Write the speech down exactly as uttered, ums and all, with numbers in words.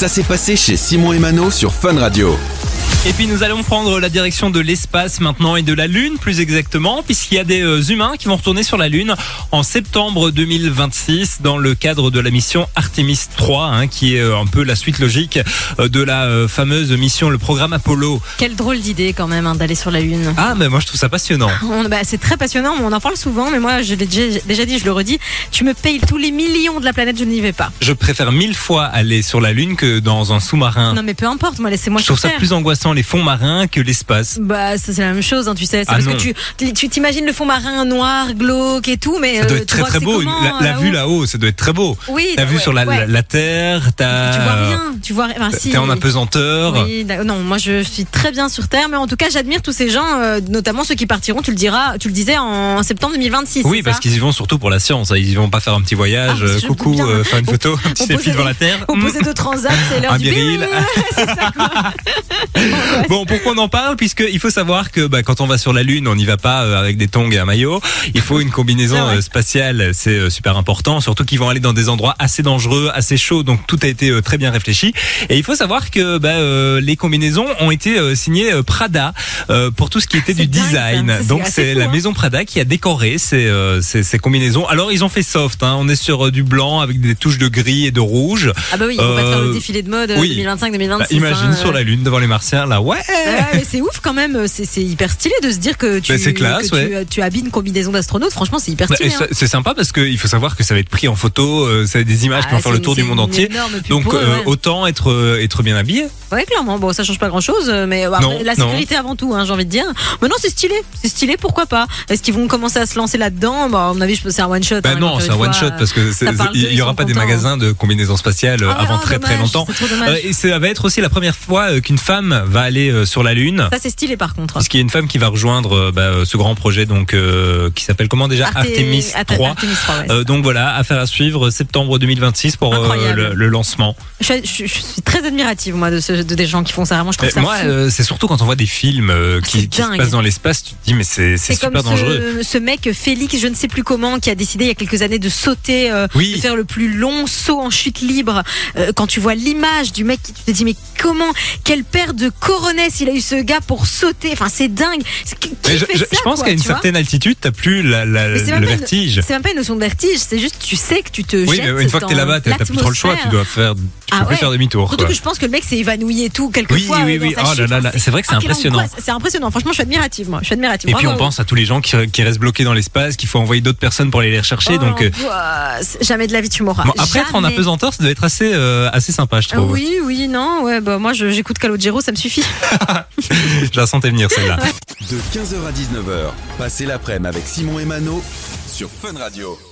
Ça s'est passé chez Simon et Mano sur Fun Radio. Et puis nous allons prendre la direction de l'espace maintenant et de la Lune plus exactement, puisqu'il y a des euh, humains qui vont retourner sur la Lune en septembre deux mille vingt-six dans le cadre de la mission Artemis trois, hein, qui est euh, un peu la suite logique euh, de la euh, fameuse mission, le programme Apollo. Quelle drôle d'idée quand même hein, d'aller sur la Lune. Ah mais moi je trouve ça passionnant. On, bah, c'est très passionnant, mais on en parle souvent, mais moi je l'ai déjà, déjà dit, je le redis, tu me payes tous les millions de la planète, je n'y vais pas. Je préfère mille fois aller sur la Lune que dans un sous-marin. Non mais peu importe, moi laissez-moi Je trouve sur ça Terre. plus angoissant les fonds marins que l'espace. Bah ça, c'est la même chose, hein, tu sais. C'est Ah parce non. que tu, tu t'imagines le fond marin noir, glauque et tout, mais Ça doit euh, être tu très vois très que beau. c'est comment, la la là-haut vue là-haut, ça doit être très beau. Oui, La bah, vue ouais, sur la, ouais. la, la Terre, t'as. Tu vois rien, tu vois rien. Enfin, si. T'es en apesanteur. Oui, non, moi je suis très bien sur Terre, mais en tout cas j'admire tous ces gens, euh, notamment ceux qui partiront, tu le diras, tu le disais en septembre deux mille vingt-six. Oui, c'est parce ça qu'ils y vont surtout pour la science. Ils y vont pas faire un petit voyage. Ah, mais euh, je coucou, doute bien. euh, faire une photo, un petit on selfie posait- devant la Terre. Au Hmm. posé de transat, c'est l'heure Un du biril. bim. C'est ça, quoi. Bon, pourquoi on en parle? Puisqu'il faut savoir que bah, quand on va sur la Lune, on n'y va pas euh, avec des tongs et un maillot. Il faut une combinaison Ah ouais. euh, spatiale, c'est euh, super important. Surtout qu'ils vont aller dans des endroits assez dangereux, assez chauds. Donc tout a été euh, très bien réfléchi. Et il faut savoir que bah, euh, les combinaisons ont été euh, signées euh, Prada euh, pour tout ce qui était C'est du dingue, ça. design. Ça, c'est Donc assez c'est fou, la hein. maison Prada qui a décoré ces, euh, ces, ces combinaisons. Alors ils ont fait soft. Hein. On est sur euh, du blanc avec des touches de gris et de rouge. Ah bah oui, on va te faire Euh, le défilé de mode oui. deux mille vingt-cinq deux mille Bah, vingt-six. imagine hein, sur euh. la Lune devant les Martiens là, ouais. Ouais, mais c'est ouf quand même, c'est, c'est hyper stylé de se dire que tu, Bah, c'est classe, que tu, ouais. tu habilles une combinaison d'astronaute, franchement c'est hyper Bah, stylé. et hein. ça- c'est sympa parce qu'il faut savoir que ça va être pris en photo, euh, ça va être des images Ah, qui vont faire c'est le tour une- du monde c'est entier. une énorme pub Donc pour eux, euh, ouais. autant être euh, être bien habillé. Ouais, clairement. Bon, ça change pas grand chose, mais euh, après, Non, la non. sécurité avant tout, hein, j'ai envie de dire. Mais non, c'est stylé. C'est stylé, pourquoi pas? Est-ce qu'ils vont commencer à se lancer là-dedans? Bah, à mon avis, je pense que c'est un one shot. Bah hein, ils non, vont c'est faire un une one fois, shot parce que c'est- ça parle il d'eux, y ils aura sont pas des contents. magasins de combinaisons spatiales euh, Ah, avant non, très très dommage, longtemps. c'est trop dommage. Euh, et ça va être aussi la première fois euh, qu'une femme va aller euh, sur la Lune. Ça, c'est stylé par contre. Puisqu'il y a une femme qui va rejoindre euh, bah, euh, ce grand projet donc euh, qui s'appelle comment déjà Arte- Artemis Arte- trois. Artemis trois, ouais, Euh, donc voilà, affaire à suivre septembre deux mille vingt-six pour euh, Incroyable. le, le lancement. je, je- je suis très admirative, moi, de, ce, de des gens qui font ça. Vraiment, je trouve Et ça moi, fou. euh, c'est surtout quand on voit des films euh, Ah, qui, c'est qui se dingue. passent dans l'espace, tu te dis mais c'est c'est C'est comme super dangereux. ce, ce mec Félix, je ne sais plus comment, qui a décidé il y a quelques années de sauter, euh, Oui. de faire le plus long saut en chute libre. Euh, quand tu vois l'image du mec, tu te dis mais comment, quelle paire de coronets il a eu ce gars pour sauter. Enfin, c'est dingue. C'est- Qui, qui Mais je, fait je- ça, je pense quoi, qu'à une tu vois certaine altitude, t'as plus la, la- Mais c'est le même pas une- vertige. C'est même pas une notion de vertige, c'est juste tu sais que tu te Oui, jettes mais une fois que t'es dans là-bas, t'as t'as plus trop le choix. Tu l'atmosphère. dois faire, tu Ah peux plus ouais. faire demi-tour. Surtout quoi. que je pense que le mec s'est évanoui et tout quelques Oui, fois. oui, euh, dans oui. sa Oh là chute. là là, Enfin, c'est vrai que c'est ah, quelle impressionnant. angoisse. C'est impressionnant. Franchement, je suis admirative, moi. Je suis admirative. Et puis on Bravo. pense à tous les gens qui, qui restent bloqués dans l'espace, qu'il faut envoyer d'autres personnes pour aller les rechercher. Oh, donc euh, l'angoisse. Jamais de la vie tu m'auras. bon, après être en Jamais. apesanteur, ça doit être assez euh, assez sympa, je Ah trouve. oui, oui, non, ouais, bah moi je- j'écoute Calogero, ça me suffit. Je la sentais venir celle-là. De quinze heures à dix-neuf heures, passez l'après-midi avec Simon et Mano sur Fun Radio.